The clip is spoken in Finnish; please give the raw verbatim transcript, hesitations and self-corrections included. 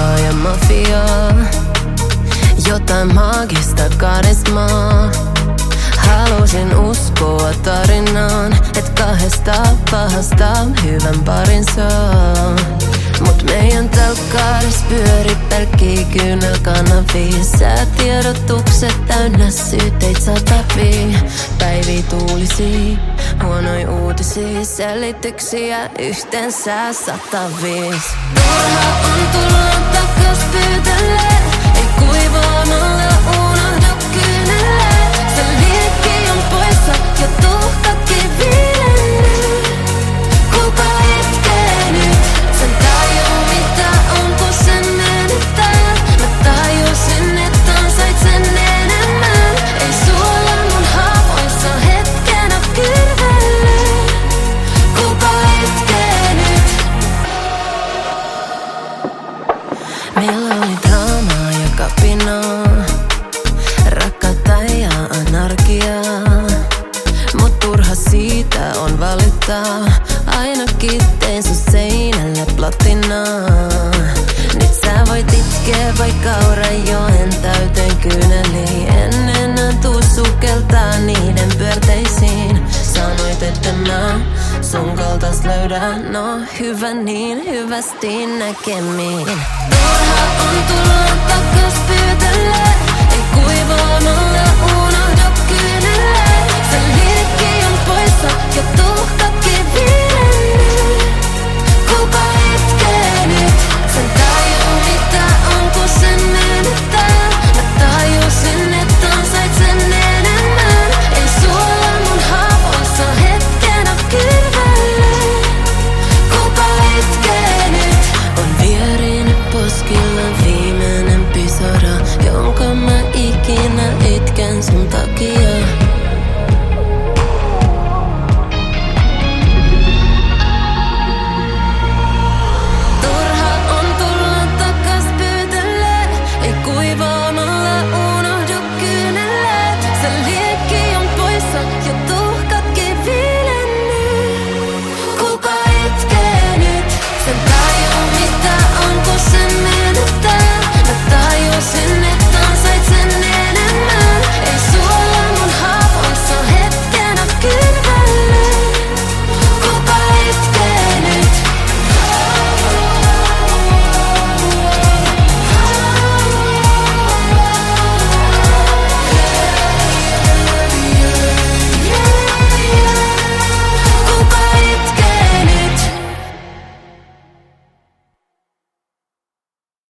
draamaa ja mafiaa. Jotain maagista karismaa. Halusin uskoa tarinaan, et kahdesta pahasta hyvän parin saa. Mut meidän telkkaaris pyöri pelkkii kyynelkanavia. Säätiedotukset täynnä syyteit satavii. Päivi tuulisi, huonoi uutisia, selityksiä yhteensä sataviis. Turha on tulla takas pyytele, ei kuivaamalla unohda kyynelle. Se liekki on poissa ja tuhkakin viilenee. Kuka itkee nyt? Sen tajuu mitä on kun sen menettää. Mä tajusin et ansait sen enemmän. Ei suola mun haavoissa hetkenä kyrvelee. Kuka itkee nyt? Meillä oli draamaa ja kapinaa, rakkautta ja anarkiaa. Mut turha siitä on valittaa. Ainakin tein sun seinälle platinaa. Nyt sä voit itkeä vaikka Aurajoen täyteen kyyneliin. En enää tuu sukeltaa niiden pyörteisiin. Sanoit että mä sun kaltais löydän. No hyvä niin, hyvästi näkemiin. Turha on tulla takas pyytele, ei kuivaamalla unohda kyynelle. Se liekki on poissa ja tuhkakin viilenee. Kuka itkee nyt? Sen tajuu mitä on kun sen menettää. Mä tajusin et ansait sen enemmän. Ei suola mun haavoissa hetkenä kyrvelee. Kuka itkee nyt? On vierin poskilla viimeinen pisara, jonka mä